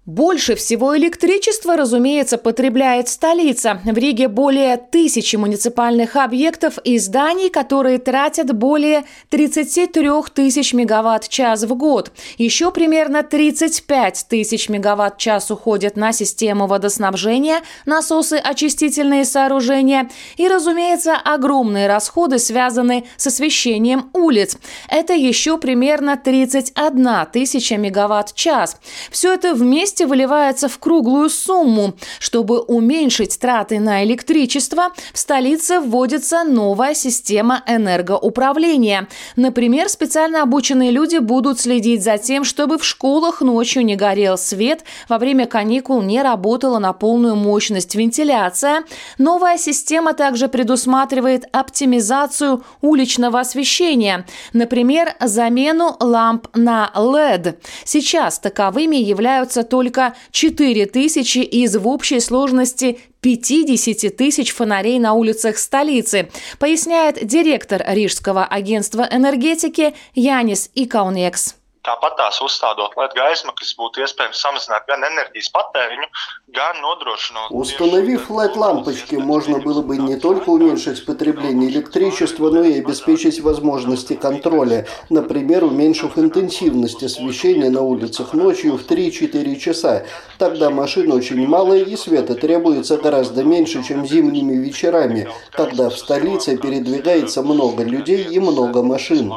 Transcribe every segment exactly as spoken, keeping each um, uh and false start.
Больше всего электричества, разумеется, потребляет столица. В Риге более тысячи муниципальных объектов и зданий, которые тратят более тридцать три тысяч мегаватт-час в год. Еще примерно тридцать пять тысяч мегаватт-час уходят на систему водоснабжения, насосы, очистительные сооружения и, разумеется, огромные расходы связаны с освещением улиц. Это еще примерно тридцать одна тысяча мегаватт-час. Все это вместе выливается в круглую сумму. Чтобы уменьшить траты на электричество, в столице вводится новая система энергоуправления. Например, специально обученные люди будут следить за тем, чтобы в школах ночью не горел свет, во время каникул не работала на полную мощность вентиляция. Новая система также предусматривает оптимизацию уличного освещения, например, замену ламп на эл и ди. Сейчас таковыми являются только четыре тысячи из в общей сложности пятьдесят тысяч фонарей на улицах столицы, поясняет директор Рижского агентства энергетики Янис Икаунекс. Tāpat tās uzstādot эл и ди gaismaklis būtu iespējams samazināt gan enerģijas patēriņu, gan nodrošinot... Установив эл и ди-лампочки, можно было бы не только уменьшить потребление электричества, но и обеспечить возможности контроля, например, уменьшив интенсивность освещения на улицах ночью в три-четыре часа. Тогда машин очень мало и света требуется гораздо меньше, чем зимними вечерами, когда в столице передвигается много людей и много машин.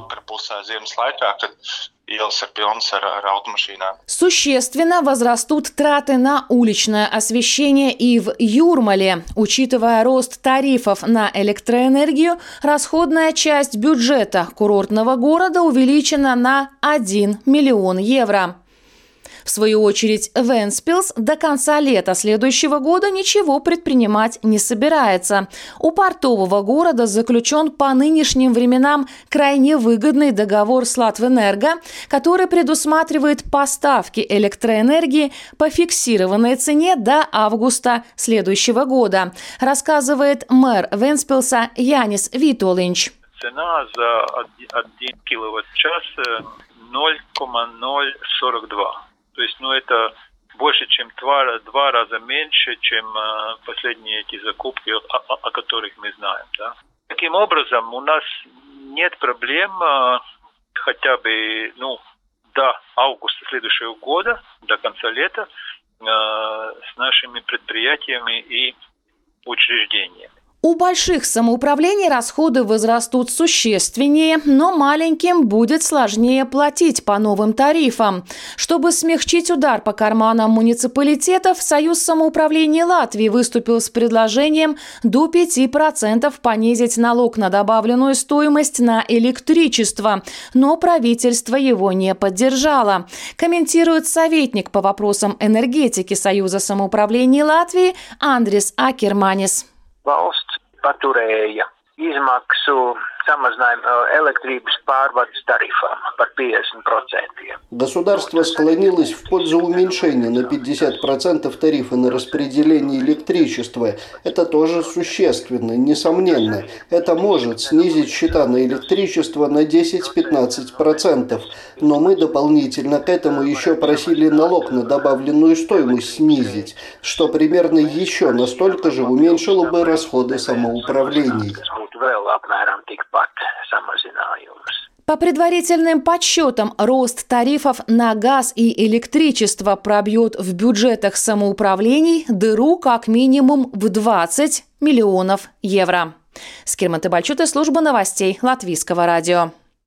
Существенно возрастут траты на уличное освещение и в Юрмале. Учитывая рост тарифов на электроэнергию, расходная часть бюджета курортного города увеличена на один миллион евро. В свою очередь, Вентспилс до конца лета следующего года ничего предпринимать не собирается. У портового города заключен по нынешним временам крайне выгодный договор с Латвэнерго, который предусматривает поставки электроэнергии по фиксированной цене до августа следующего года, рассказывает мэр Вентспилса Янис Витолинч. Цена за один киловатт-час ноль целых ноль сорок два. То есть, ну, это больше, чем два, два раза меньше, чем э, последние эти закупки, о, о, о которых мы знаем. Да? Таким образом, у нас нет проблем э, хотя бы ну, до августа следующего года, до конца лета, э, с нашими предприятиями и учреждениями. У больших самоуправлений расходы возрастут существеннее, но маленьким будет сложнее платить по новым тарифам. Чтобы смягчить удар по карманам муниципалитетов, Союз самоуправлений Латвии выступил с предложением до пяти процентов понизить налог на добавленную стоимость на электричество, но правительство его не поддержало. Комментирует советник по вопросам энергетики Союза самоуправлений Латвии Андрис Акерманис. Valsts paturēja izmaksu samazinājumu elektrības pārvades tarifām par пятьдесят процентов. Государство склонилось в пользу уменьшения на пятьдесят процентов тарифа на распределение электричества. Это тоже существенно, несомненно. Это может снизить счета на электричество на десять-пятнадцать процентов. Но мы дополнительно к этому еще просили налог на добавленную стоимость снизить, что примерно еще настолько же уменьшило бы расходы самоуправлений. По предварительным подсчетам, рост тарифов на газ и электричество пробьет в бюджетах самоуправлений дыру как минимум в двадцать миллионов евро. Скирман Тебальчуте, служба новостей Латвийского радио.